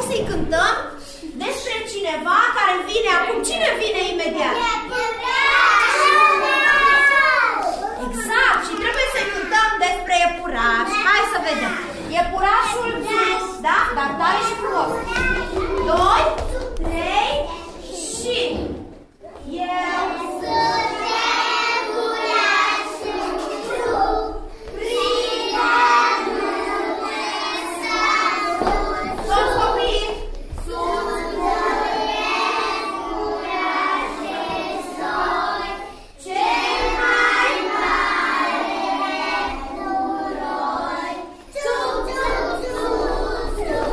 să-i cântăm despre cineva care vine acum. Cine vine imediat? Exact, și trebuie să-i cântăm despre iepuraș. Hai să vedem. Iepurașul sus, da? Dar tare și frumos. 2, 3 și... Eu sunt iepurașul sus, privă-mă să sus. Toți copiii. Sunt iepurașul soi, cel mai mare noroi. Țup, țup, țup, țup,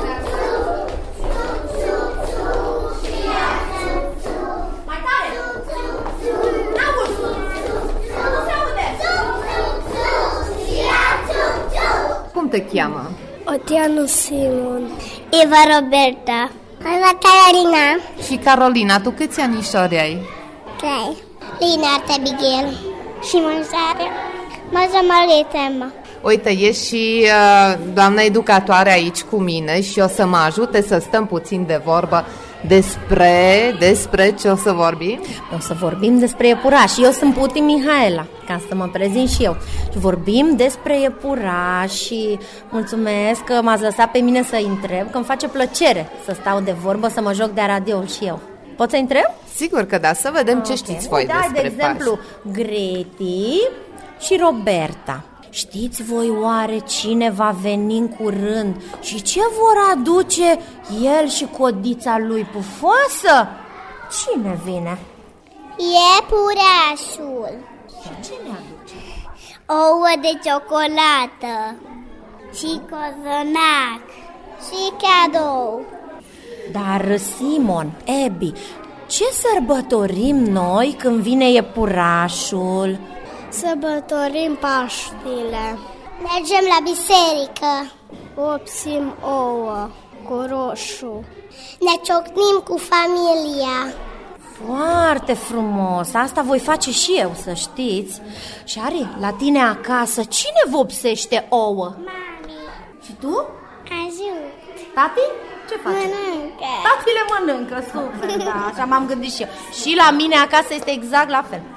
țup, țup, țup, și ia țup, țup. Mai tare! N-auzi! Nu se aude! Și ia țup, țup. Cum te cheamă? Oteanu Simon. Eva Roberta. Ana Carolina. Și Carolina, tu câți anișori ai? 3. Linarta Abigail. Simon Zare. Maza Maletema. Uite, e și doamna educatoare aici cu mine și o să mă ajute să stăm puțin de vorbă despre ce o să vorbim? O să vorbim despre iepurași. Eu sunt Puti Mihaela, ca să mă prezint și eu. Și vorbim despre iepurași și mulțumesc că m-ați lăsat pe mine să-i întreb, că îmi face plăcere să stau de vorbă, să mă joc de radio și eu. Pot să-i întreb? Sigur că da, să vedem ce știți voi despre de exemplu, Greti și Roberta. Știți voi oare cine va veni în curând și ce vor aduce el și codița lui pufoasă? Cine vine? Iepurașul. Și ce ne aduce? Ouă de ciocolată. Și cozonac. Și cadou. Dar Simon, Ebi, ce sărbătorim noi când vine iepurașul? Sărbătorim Paștile. Mergem la biserică. Opsim ouă cu roșu. Ne ciocnim cu familia. Foarte frumos, asta voi face și eu, să știți. Și Ari, la tine acasă, cine vopsește ouă? Mami. Și tu? Ajut. Tati? Ce faci? Mănâncă. Tati le mănâncă, super, da, așa m-am gândit și eu. Și la mine acasă este exact la fel.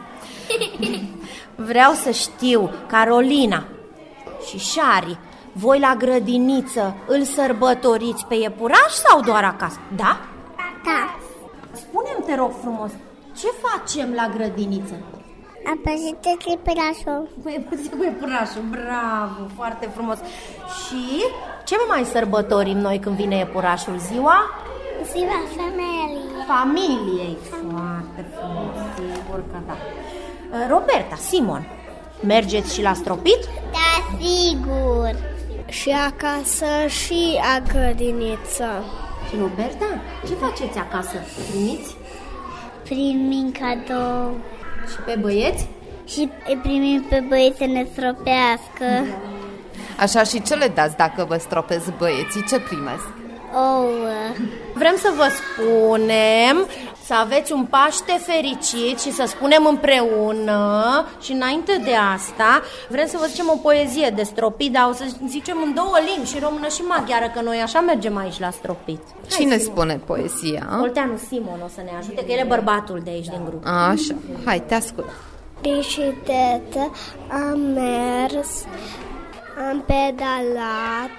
Vreau să știu, Carolina și Shari, voi la grădiniță îl sărbătoriți pe iepuraș sau doar acasă? Da? Da. Spune-mi, te rog frumos, ce facem la grădiniță? Apăsite cu iepurașul. Cu iepurașul, bravo, foarte frumos. Și ce mai sărbătorim noi când vine iepurașul? Ziua? Ziua familiei. Familiei. Foarte frumos, sigur că da. Roberta, Simon, mergeți și la stropit? Da, sigur. Și acasă și a grădiniță. Și Roberta, ce faceți acasă? Primiți? Primim cadou. Și pe băieți? Și îi primim pe băieți să ne stropească. Așa, și ce le dați dacă vă stropesc băieții? Ce primesc? Ouă. Vrem să vă spunem să aveți un Paște fericit și să spunem împreună. Și înainte de asta vrem să vă zicem o poezie de stropit, dar o să zicem în 2 limbi, și română și maghiară, că noi așa mergem aici la stropit. Cine spune poezia? Olteanu Simon o să ne ajute, că el e bărbatul de aici din grup. Așa, hai, te ascult. Bicicletă, am mers, am pedalat,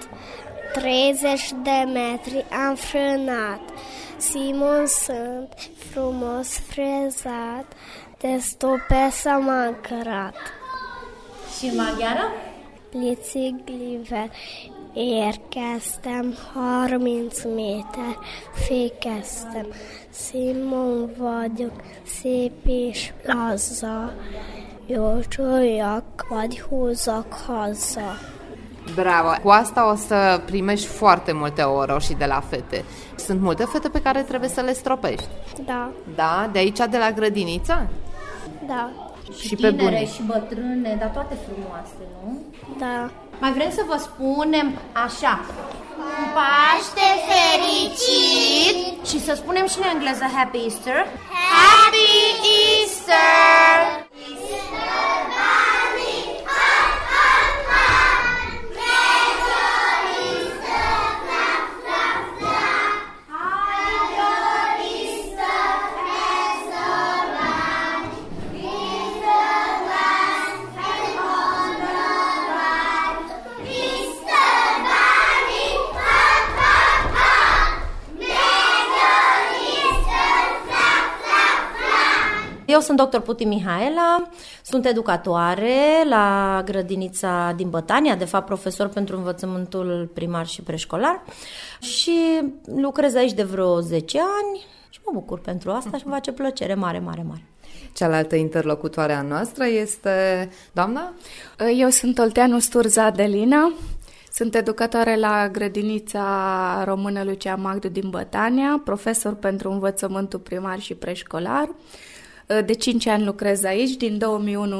30 de metri am frânat. Simon sunt, frumos frezat, de stopesa m-a încărat. Și în maghiară? Biciclivel, érkeztem 30 méter, fékeztem. Simon vagyok, szép és laza, jócsoljak, vagy húzzak haza. Bravo! Cu asta o să primești foarte multe ouă roșii de la fete. Sunt multe fete pe care trebuie să le stropești. Da, Da? De aici, de la grădiniță? da, Și pe tinere bune. și bătrâne, dar toate frumoase, nu? da. Mai vrem să vă spunem așa: Paște fericit! Și să spunem și în engleză Happy Easter. Happy Easter! Eu sunt dr. Puti Mihaela, sunt educatoare la grădinița din Bătania, de fapt profesor pentru învățământul primar și preșcolar și lucrez aici de vreo 10 ani și mă bucur pentru asta și îmi face plăcere mare. Cealaltă interlocutoare a noastră este doamna? Eu sunt Olteanu Sturza Adelina, sunt educatoare la grădinița română Lucia Magdu din Bătania, profesor pentru învățământul primar și preșcolar. De 5 ani lucrez aici, din 2001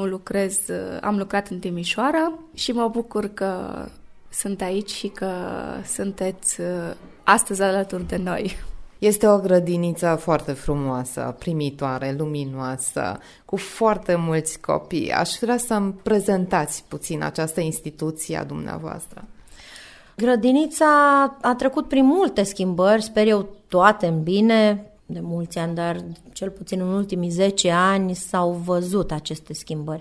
am lucrat în Timișoara și mă bucur că sunt aici și că sunteți astăzi alături de noi. Este o grădiniță foarte frumoasă, primitoare, luminoasă, cu foarte mulți copii. Aș vrea să-mi prezentați puțin această instituție a dumneavoastră. Grădinița a trecut prin multe schimbări, sper eu toate în bine, de mulți ani, dar cel puțin în ultimii 10 ani s-au văzut aceste schimbări.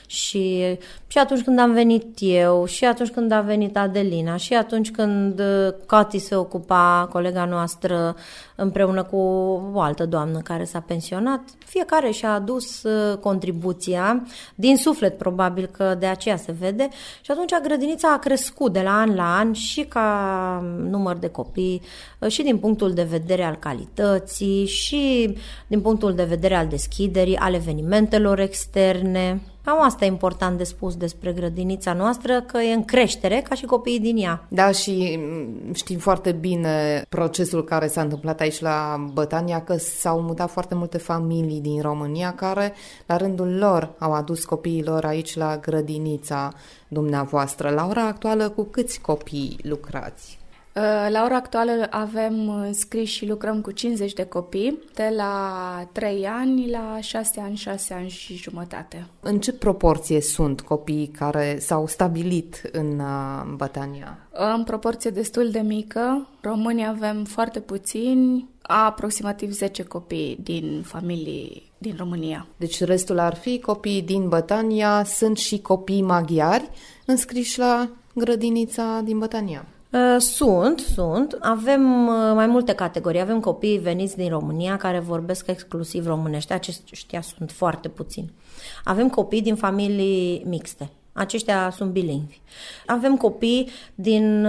Și atunci când am venit eu, și atunci când a venit Adelina, și atunci când Cati se ocupa, colega noastră, împreună cu o altă doamnă care s-a pensionat, fiecare și-a adus contribuția, din suflet probabil că de aceea se vede, și atunci grădinița a crescut de la an la an și ca număr de copii, și din punctul de vedere al calității, și din punctul de vedere al deschiderii, al evenimentelor externe. Cam asta e important de spus despre grădinița noastră, că e în creștere ca și copiii din ea. Da, și știm foarte bine procesul care s-a întâmplat aici la Bătania, că s-au mutat foarte multe familii din România care, la rândul lor, au adus copiilor aici la grădinița dumneavoastră. La ora actuală, cu câți copii lucrați? La ora actuală avem înscriși și lucrăm cu 50 de copii, de la 3 ani la 6 ani, 6 ani și jumătate. În ce proporție sunt copiii care s-au stabilit în Bătania? În proporție destul de mică. Românii avem foarte puțini, aproximativ 10 copii din familii din România. Deci restul ar fi copii din Bătania, sunt și copii maghiari înscriși la grădinița din Bătania. Sunt. Avem mai multe categorii. Avem copii veniți din România care vorbesc exclusiv românești. Aceștia sunt foarte puțini. Avem copii din familii mixte. Aceștia sunt bilingvi. Avem copii din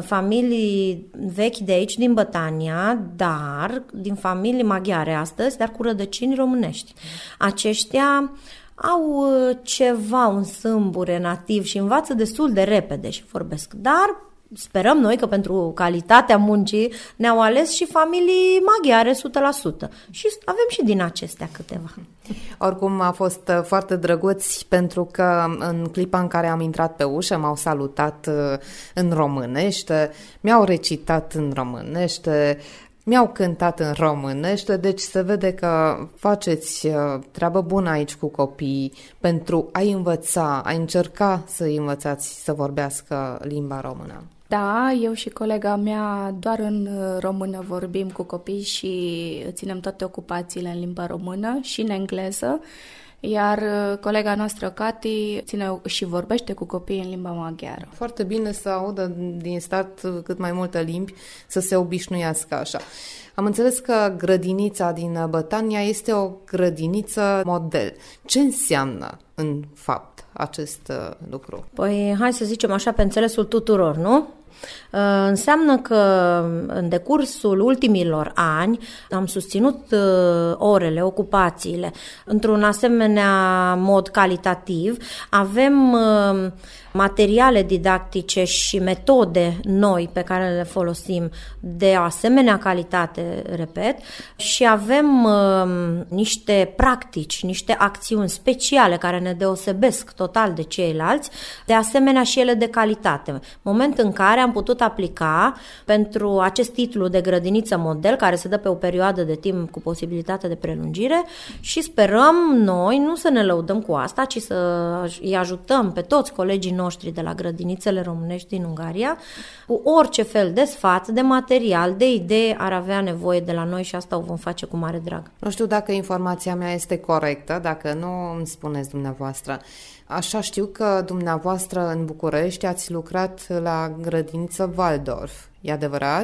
familii vechi de aici, din Bătania, dar din familii maghiare astăzi, dar cu rădăcini românești. Aceștia au ceva, un sâmbure nativ și învață destul de repede și vorbesc, dar sperăm noi că pentru calitatea muncii ne-au ales și familii maghiare 100%. Și avem și din acestea câteva. Oricum a fost foarte drăguț pentru că în clipa în care am intrat pe ușă m-au salutat în românește, mi-au recitat în românește, mi-au cântat în românește, deci se vede că faceți treabă bună aici cu copiii pentru a-i învăța, a încerca să-i învățați să vorbească limba română. Da, eu și colega mea doar în română vorbim cu copii și ținem toate ocupațiile în limba română și în engleză, iar colega noastră, Cati, ține și vorbește cu copiii în limba maghiară. Foarte bine să audă din start cât mai multe limbi, să se obișnuiască așa. Am înțeles că grădinița din Bătania este o grădiniță model. Ce înseamnă, în fapt, acest lucru? Păi, hai să zicem așa, pe înțelesul tuturor, nu? Înseamnă că în decursul ultimilor ani am susținut orele, ocupațiile într-un asemenea mod calitativ. Avem materiale didactice și metode noi pe care le folosim de o asemenea calitate, repet, și avem niște practici, niște acțiuni speciale care ne deosebesc total de ceilalți, de asemenea și ele de calitate. Moment în care am putut aplica pentru acest titlu de grădiniță model, care se dă pe o perioadă de timp cu posibilitate de prelungire, și sperăm noi nu să ne lăudăm cu asta, ci să îi ajutăm pe toți colegii noștri de la grădinițele românești din Ungaria cu orice fel de sfat, de material, de idee ar avea nevoie de la noi și asta o vom face cu mare drag. Nu știu dacă informația mea este corectă, dacă nu îmi spuneți dumneavoastră. Așa știu că dumneavoastră în București ați lucrat la grădiniță Waldorf. E adevărat?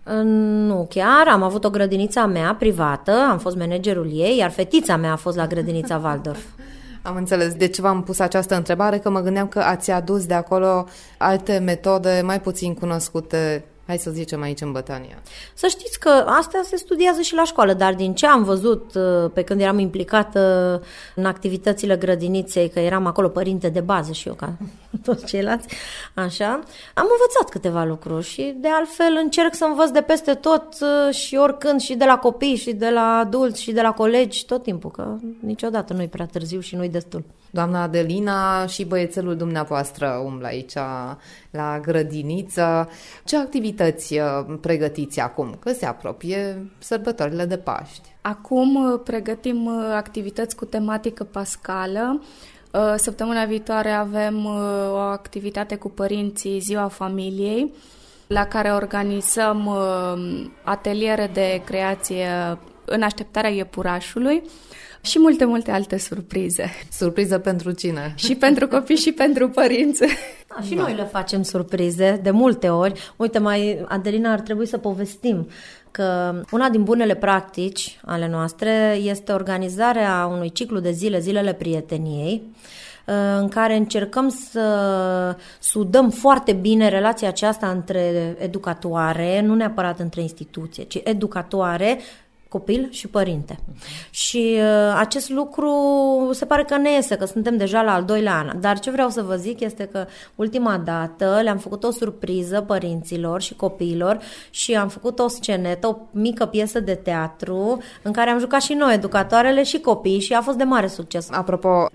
Nu chiar, am avut o grădiniță a mea privată, am fost managerul ei, iar fetița mea a fost la grădinița Waldorf. Am înțeles. De ce v-am pus această întrebare? Că mă gândeam că ați adus de acolo alte metode mai puțin cunoscute, hai să zicem, aici în Bătania. Să știți că astea se studiază și la școală, dar din ce am văzut pe când eram implicată în activitățile grădiniței, că eram acolo părinte de bază și eu ca toți ceilalți, așa, am învățat câteva lucruri și de altfel încerc să învăț de peste tot și oricând, și de la copii, și de la adulți, și de la colegi, tot timpul, că niciodată nu-i prea târziu și nu-i destul. Doamna Adelina, și băiețelul dumneavoastră umblă aici la grădiniță. Ce activități pregătiți acum? Că se apropie sărbătorile de Paști. Acum pregătim activități cu tematică pascală. Săptămâna viitoare avem o activitate cu părinții, Ziua Familiei, la care organizăm ateliere de creație în așteptarea iepurașului și multe alte surprize. Surpriză pentru cine? Și pentru copii și pentru părinți. Da, și noi le facem surprize de multe ori. Uite, Adelina, ar trebui să povestim că una din bunele practici ale noastre este organizarea unui ciclu de zilele prieteniei, în care încercăm să sudăm foarte bine relația aceasta între educatoare, nu neapărat între instituție, ci educatoare, copil și părinte. Și acest lucru se pare că ne iese, că suntem deja la al 2-lea an. Dar ce vreau să vă zic este că ultima dată le-am făcut o surpriză părinților și copiilor și am făcut o scenetă, o mică piesă de teatru în care am jucat și noi, educatoarele și copiii, și a fost de mare succes. Apropo,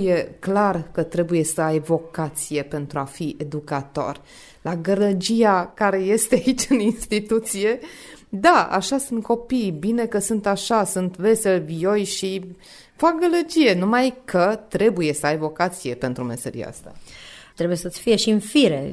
trebuie să ai vocație pentru a fi educator. La gălăgia care este aici în instituție, da, așa sunt copiii, bine că sunt așa, sunt veseli, vioi și fac gălăgie, numai că trebuie să ai vocație pentru meseria asta. Trebuie să-ți fie și în fire.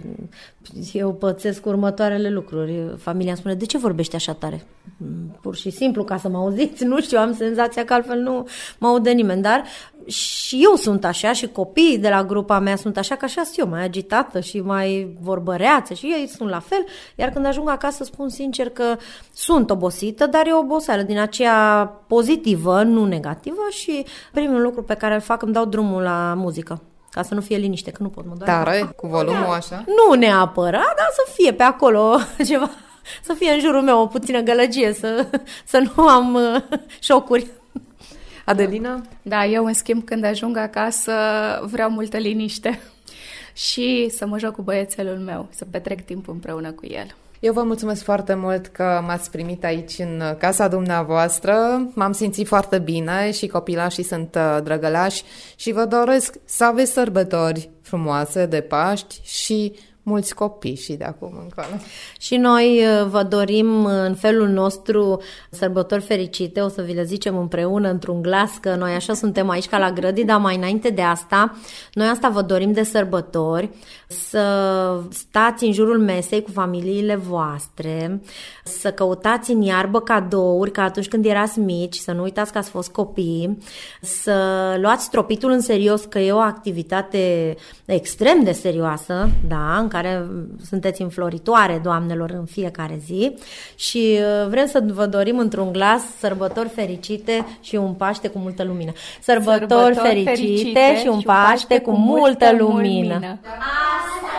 Eu pățesc următoarele lucruri. Familia îmi spune, de ce vorbești așa tare? Pur și simplu, ca să mă auziți, nu știu, am senzația că altfel nu mă aude nimeni, dar și eu sunt așa și copiii de la grupa mea sunt așa, că așa sunt eu, mai agitată și mai vorbăreață și ei sunt la fel, iar când ajung acasă spun sincer că sunt obosită, dar e o oboseală din aceea pozitivă, nu negativă, și primul lucru pe care îl fac, îmi dau drumul la muzică. Ca să nu fie liniște, că nu pot, mă doare. Tare, cu volumul așa? Nu neapărat, dar să fie pe acolo ceva, să fie în jurul meu o puțină gălăgie, să nu am șocuri. Adelina? Da, eu în schimb când ajung acasă vreau multă liniște și să mă joc cu băiețelul meu, să petrec timp împreună cu el. Eu vă mulțumesc foarte mult că m-ați primit aici în casa dumneavoastră. M-am simțit foarte bine și copilașii sunt drăgălași și vă doresc să aveți sărbători frumoase de Paști și mulți copii și de acum încolo. Și noi vă dorim în felul nostru sărbători fericite, o să vi le zicem împreună într-un glas, că noi așa suntem aici ca la grădii, dar mai înainte de asta, noi asta vă dorim de sărbători, să stați în jurul mesei cu familiile voastre, să căutați în iarbă cadouri, ca atunci când erați mici, să nu uitați că ați fost copii, să luați stropitul în serios, că e o activitate extrem de serioasă, da, în care sunteți înfloritoare, doamnelor, în fiecare zi, și vrem să vă dorim într-un glas sărbători fericite și un Paște cu multă lumină. Sărbători fericite și un Paște cu multă lumină. Asta